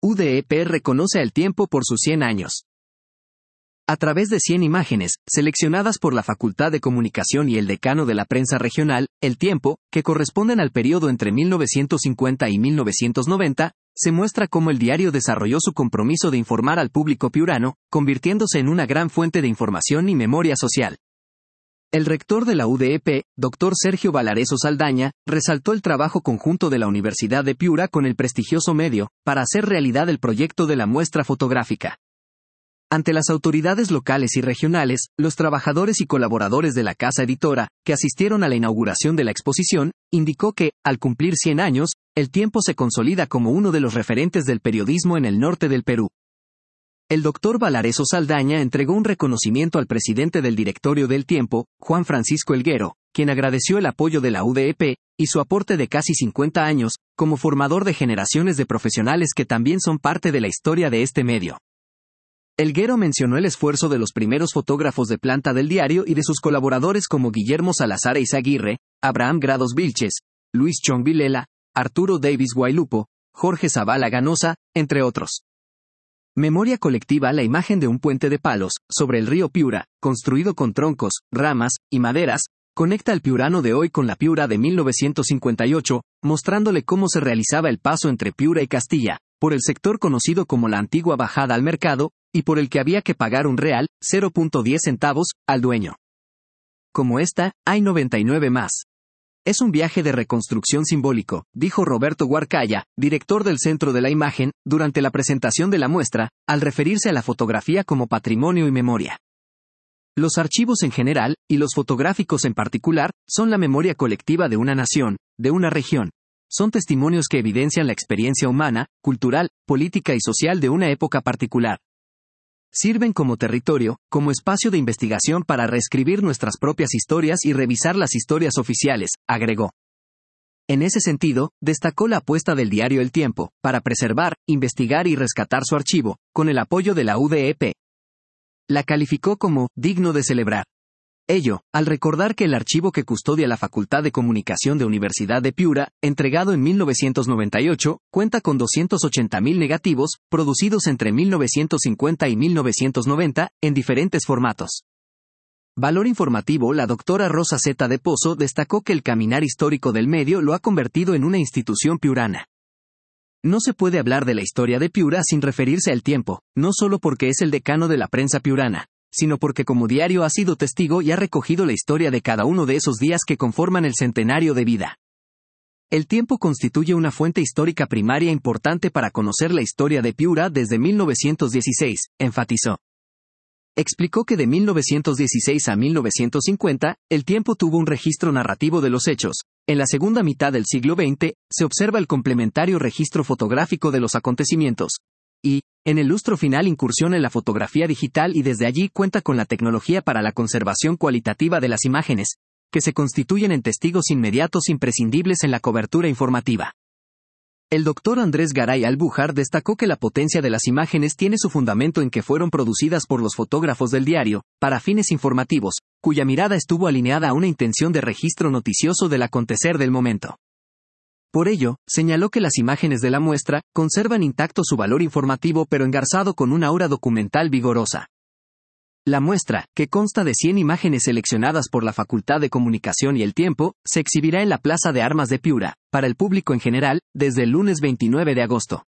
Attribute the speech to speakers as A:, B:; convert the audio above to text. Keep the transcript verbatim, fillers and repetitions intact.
A: U D E P reconoce al tiempo por sus cien años. A través de cien imágenes, seleccionadas por la Facultad de Comunicación y el decano de la prensa regional, El Tiempo, que corresponden al periodo entre mil novecientos cincuenta y mil novecientos noventa, se muestra cómo el diario desarrolló su compromiso de informar al público piurano, convirtiéndose en una gran fuente de información y memoria social. El rector de la U D E P, doctor Sergio Valareso Saldaña, resaltó el trabajo conjunto de la Universidad de Piura con el prestigioso medio, para hacer realidad el proyecto de la muestra fotográfica. Ante las autoridades locales y regionales, los trabajadores y colaboradores de la casa editora, que asistieron a la inauguración de la exposición, indicó que, al cumplir cien años, El Tiempo se consolida como uno de los referentes del periodismo en el norte del Perú. El doctor Valareso Saldaña entregó un reconocimiento al presidente del directorio del Tiempo, Juan Francisco Elguero, quien agradeció el apoyo de la U D E P, y su aporte de casi cincuenta años, como formador de generaciones de profesionales que también son parte de la historia de este medio. Elguero mencionó el esfuerzo de los primeros fotógrafos de planta del diario y de sus colaboradores como Guillermo Salazar Eizaguirre, Abraham Grados Vilches, Luis Chong Vilela, Arturo Davis Guaylupo, Jorge Zavala Ganosa, entre otros. Memoria colectiva. La imagen de un puente de palos, sobre el río Piura, construido con troncos, ramas y maderas, conecta al piurano de hoy con la Piura de mil novecientos cincuenta y ocho, mostrándole cómo se realizaba el paso entre Piura y Castilla, por el sector conocido como la antigua bajada al mercado, y por el que había que pagar un real, cero punto diez centavos, al dueño. Como esta, hay noventa y nueve más. Es un viaje de reconstrucción simbólico, dijo Roberto Huarcaya, director del Centro de la Imagen, durante la presentación de la muestra, al referirse a la fotografía como patrimonio y memoria. Los archivos en general, y los fotográficos en particular, son la memoria colectiva de una nación, de una región. Son testimonios que evidencian la experiencia humana, cultural, política y social de una época particular. Sirven como territorio, como espacio de investigación para reescribir nuestras propias historias y revisar las historias oficiales, agregó. En ese sentido, destacó la apuesta del diario El Tiempo, para preservar, investigar y rescatar su archivo, con el apoyo de la U D E P. La calificó como digno de celebrar. Ello, al recordar que el archivo que custodia la Facultad de Comunicación de Universidad de Piura, entregado en mil novecientos noventa y ocho, cuenta con doscientos ochenta mil negativos, producidos entre mil novecientos cincuenta y mil novecientos noventa, en diferentes formatos. Valor informativo. La doctora Rosa Zeta de Pozo destacó que el caminar histórico del medio lo ha convertido en una institución piurana. No se puede hablar de la historia de Piura sin referirse al Tiempo, no solo porque es el decano de la prensa piurana, sino porque como diario ha sido testigo y ha recogido la historia de cada uno de esos días que conforman el centenario de vida. El Tiempo constituye una fuente histórica primaria importante para conocer la historia de Piura desde mil novecientos dieciséis, enfatizó. Explicó que de mil novecientos dieciséis a mil novecientos cincuenta, El Tiempo tuvo un registro narrativo de los hechos. En la segunda mitad del siglo veinte, se observa el complementario registro fotográfico de los acontecimientos. Y, en el lustro final, incursiona en la fotografía digital y desde allí cuenta con la tecnología para la conservación cualitativa de las imágenes, que se constituyen en testigos inmediatos imprescindibles en la cobertura informativa. El doctor Andrés Garay Albújar destacó que la potencia de las imágenes tiene su fundamento en que fueron producidas por los fotógrafos del diario, para fines informativos, cuya mirada estuvo alineada a una intención de registro noticioso del acontecer del momento. Por ello, señaló que las imágenes de la muestra conservan intacto su valor informativo pero engarzado con una aura documental vigorosa. La muestra, que consta de cien imágenes seleccionadas por la Facultad de Comunicación y El Tiempo, se exhibirá en la Plaza de Armas de Piura, para el público en general, desde el lunes veintinueve de agosto.